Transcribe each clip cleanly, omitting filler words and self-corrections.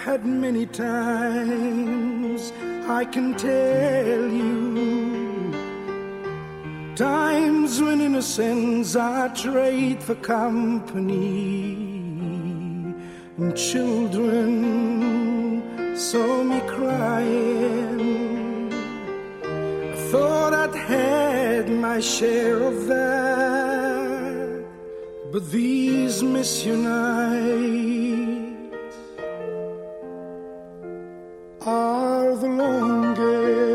had many times, I can tell you. Times when innocence I trade for company, and children saw me crying. I thought I'd had my share of that, but these mission nights are the longest.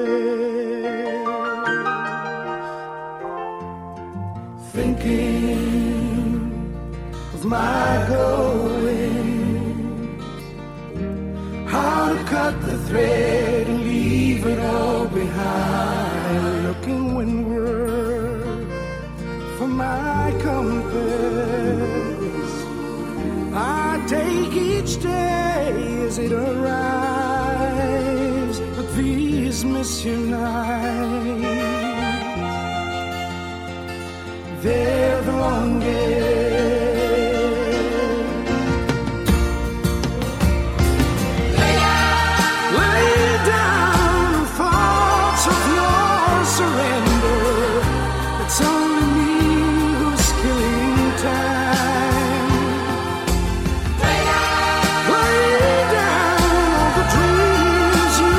Thinking of my going, how to cut the thread and leave it all behind. Looking windward for my compass, I take each day as it arrives. But these mission nights, they're the longest. Lay down the thoughts of your surrender. It's only me who's killing time. Lay down all the dreams you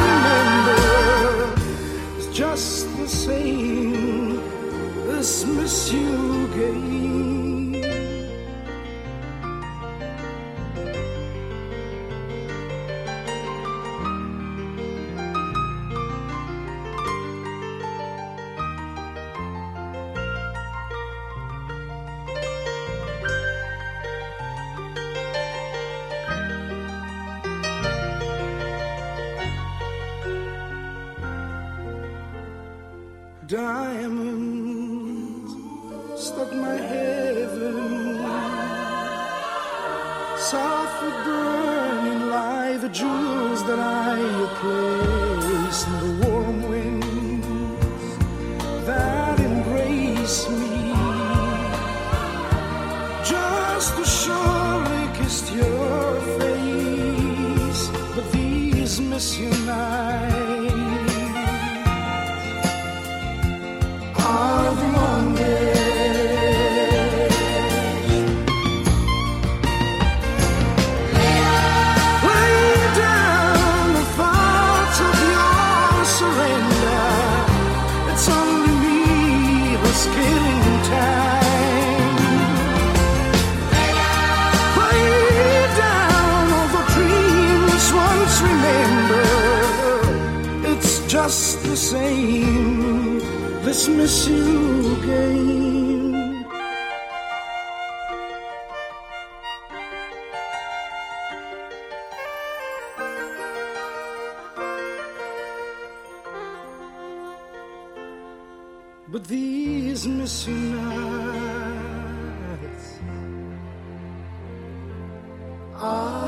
remember. It's just the same. Christmas you gave. Diamonds stuck my heaven, softly burning like the jewels that I place in the warm winds that embrace me. Just to surely kissed your face, but these mission nights are the longest. Lay down the thoughts of your surrender. It's only me who's killing time. Lay down all the dreams once remembered. It's just the same. This miss you game. But these missing nights are